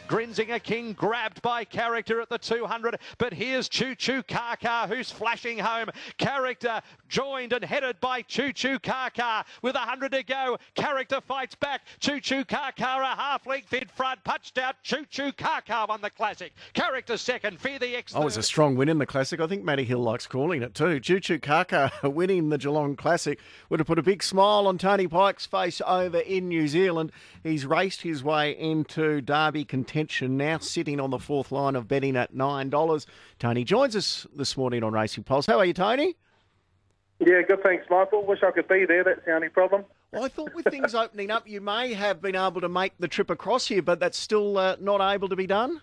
Grinzinger King grabbed by Character at the 200, but here's Choo Choo Kaka who's flashing home. Character joined and headed by Choo Choo Kaka with 100 to go. Character fights back. Choo Choo Kaka a half length in front, punched out. Choo Choo Kaka won the Classic. Character second. Fear the X. Oh, it was a strong win in the Classic. I think Matty Hill likes calling it too. Choo Choo Kaka winning the Geelong Classic would have put a big smile on Tony Pike's face over in New Zealand. He's raced his way into Derby contention, now sitting on the fourth line of betting at $9. Tony joins us this morning on Racing Pulse. How are you, Tony? Yeah, good, thanks, Michael. Wish I could be there. That's the only problem. Well, I thought with things opening up, you may have been able to make the trip across here, but that's still not able to be done?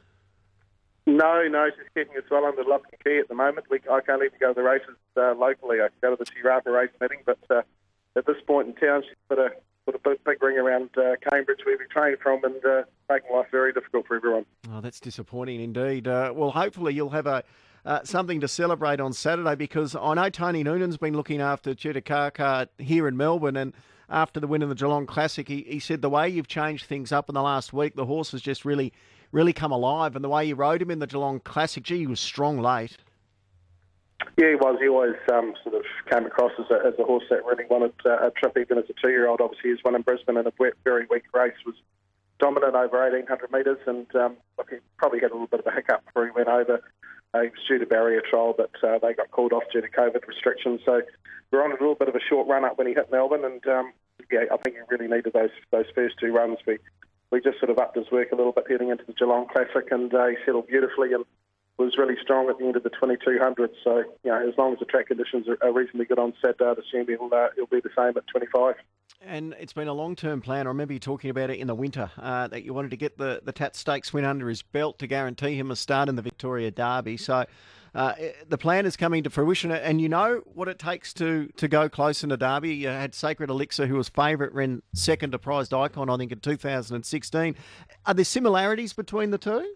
No, she's keeping us well under lock and key at the moment. I can't even go to the races locally. I can go to the Tirapa race meeting, but at this point in town, she's put a big ring around Cambridge, where we train from, and making life very difficult for everyone. Oh, that's disappointing indeed. Well, hopefully you'll have something to celebrate on Saturday, because I know Tony Noonan's been looking after Choo Choo Kaka here in Melbourne, and after the win in the Geelong Classic, he said the way you've changed things up in the last week, the horse has just really come alive, and the way you rode him in the Geelong Classic, gee, he was strong late. Yeah, he was. He always sort of came across as a horse that really wanted a trip, even as a 2-year-old. Obviously, he's won in Brisbane in a very weak race, was dominant over 1,800 metres, and he probably had a little bit of a hiccup before he went over. He was due to barrier trial, but they got called off due to COVID restrictions. So we're on a little bit of a short run up when he hit Melbourne, and I think he really needed those first two runs. We just sort of upped his work a little bit heading into the Geelong Classic, and he settled beautifully and was really strong at the end of the 2200. So, as long as the track conditions are reasonably good on Saturday, I assume he'll be the same at 25. And it's been a long-term plan. I remember you talking about it in the winter, that you wanted to get the Tat Stakes win under his belt to guarantee him a start in the Victoria Derby. So the plan is coming to fruition, and you know what it takes to go close in the Derby. You had Sacred Elixir, who was favourite, ran second to Prized Icon, I think, in 2016. Are there similarities between the two?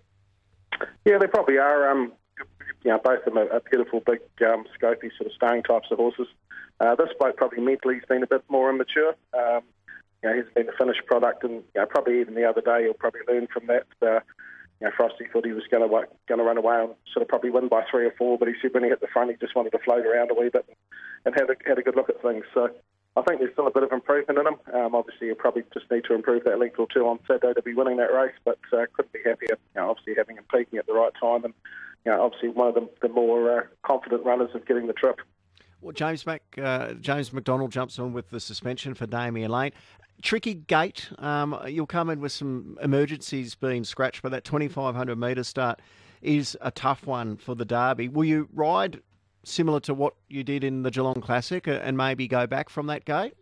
Yeah, there probably are. Both of them are beautiful, big, scopy, sort of staying types of horses. This bloke probably mentally has been a bit more immature. He hasn't been the finished product, and probably even the other day he'll probably learn from that. Frosty thought he was going to run away and sort of probably win by 3 or 4, but he said when he hit the front he just wanted to float around a wee bit and had a good look at things. So I think there's still a bit of improvement in him. Obviously he'll probably just need to improve that length or two on Saturday to be winning that race, but couldn't be happier. Obviously having him peaking at the right time, and obviously one of the more confident runners of getting the trip. Well, James McDonald jumps on with the suspension for Damian Lane. Tricky gate. You'll come in with some emergencies being scratched, but that 2,500 metre start is a tough one for the Derby. Will you ride similar to what you did in the Geelong Classic and maybe go back from that gate?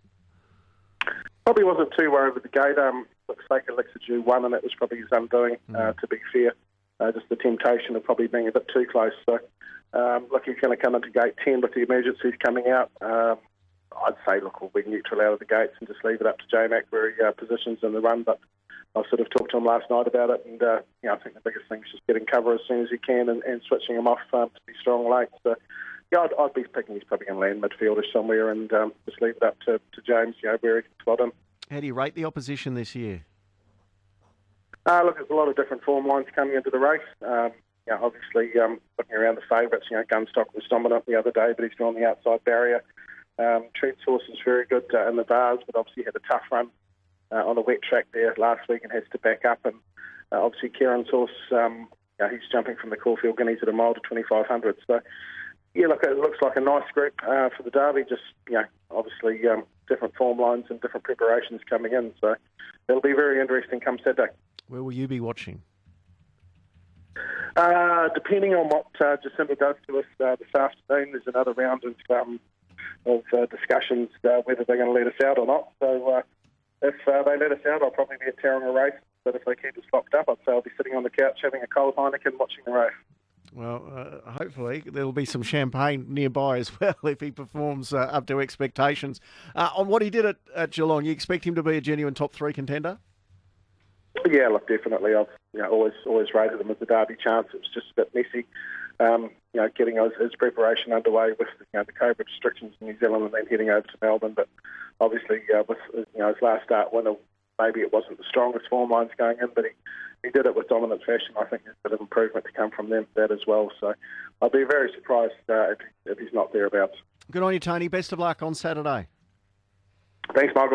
Probably wasn't too worried with the gate. Looks like Elixir Jew won, and that was probably his undoing, to be fair. Just the temptation of probably being a bit too close. So, look, he's going to come into gate 10 with the emergencies coming out. I'd say, look, we'll be neutral out of the gates and just leave it up to J-Mac where he positions in the run. But I sort of talked to him last night about it, and I think the biggest thing is just getting cover as soon as he can and switching him off to be strong late. So, I'd be picking he's probably going to land midfieldish somewhere and just leave it up to James, where he can slot him. How do you rate the opposition this year? Look, there's a lot of different form lines coming into the race. Obviously, looking around the favourites, Gunstock was dominant the other day, but he's drawn the outside barrier. Treat's horse is very good in the bars, but obviously had a tough run on a wet track there last week and has to back up. And obviously, Kieran's horse, he's jumping from the Caulfield Guineas at a mile to 2,500. So, look, it looks like a nice group for the Derby. Just, obviously, different form lines and different preparations coming in. So, it'll be very interesting come Saturday. Where will you be watching? Depending on what Jacinda does to us this afternoon, there's another round of discussions whether they're going to let us out or not. So if they let us out, I'll probably be at Tauranga race. But if they keep us locked up, I'd say I'll be sitting on the couch having a cold Heineken watching the race. Well, hopefully there'll be some champagne nearby as well if he performs up to expectations. On what he did at Geelong, you expect him to be a genuine top 3 contender? Yeah, look, definitely. I've always rated him as a Derby chance. It was just a bit messy, getting his preparation underway with the COVID restrictions in New Zealand and then heading over to Melbourne. But obviously, with his last start winner, maybe it wasn't the strongest form lines going in, but he did it with dominant fashion. I think there's a bit of improvement to come from that as well. So I'll be very surprised if he's not thereabouts. Good on you, Tony. Best of luck on Saturday. Thanks, Michael.